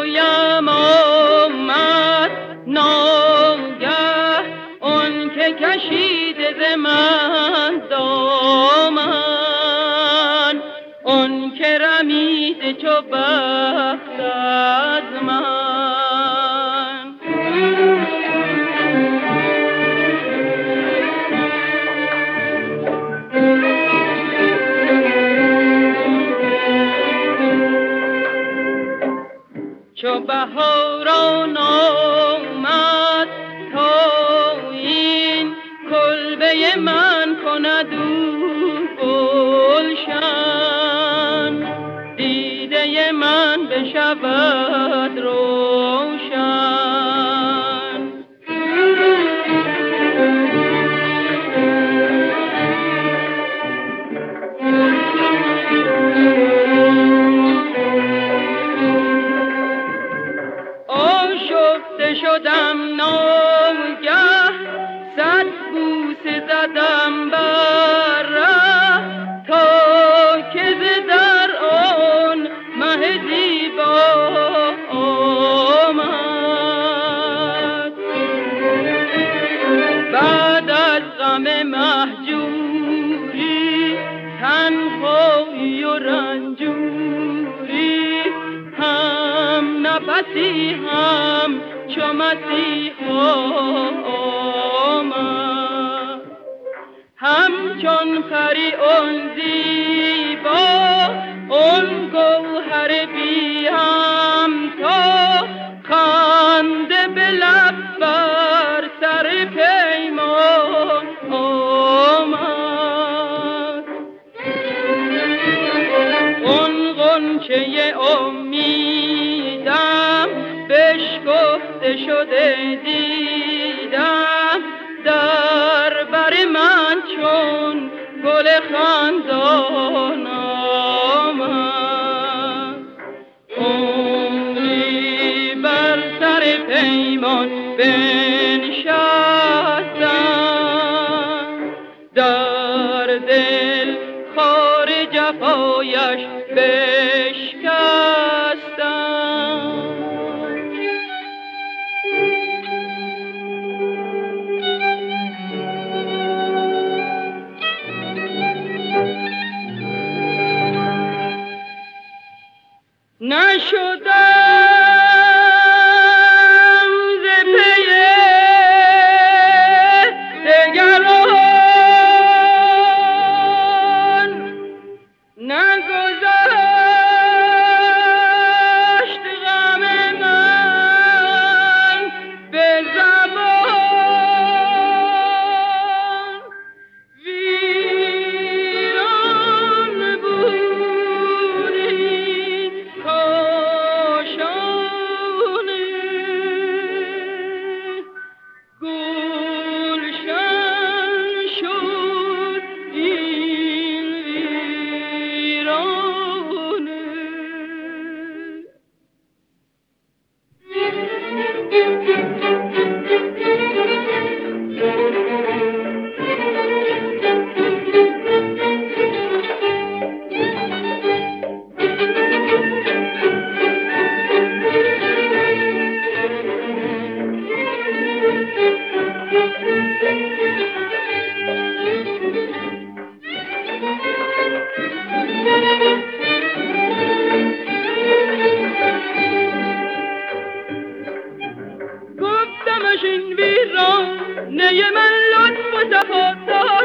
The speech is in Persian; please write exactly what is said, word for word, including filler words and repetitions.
پایم آمد ناگه اون که کشیده ز من دامن، اون که رمیده چو بخت از من. چو بهاران آمد تا این کلبه من کند او گلشن، دیده من بشود روشن. آشفته شدم ناگه صد بوسه زدم بر ره، تا که ز در آن مه زیبا آمد. بعد از غم مهجوری تنهایی و رنجوری، هم نفسی هم چو مسیحا آمد. همچون پری اون زیبا اون گوهر بی همتا، خنده به لب بر سر پیمان آمد. اون غنچه امیدم بشکفته شده دیدم، در بر من چون گل خندان آمد. عمری بر سر پیمان بنشستم، در دل خار جفایش بشکستم. نشدم ز پی دگران، نگذشت غم من به زبان. ویران بود این کاشانه، گلشن شد این ویرانه. گفتمش این ویرانه من لطف و تفاضل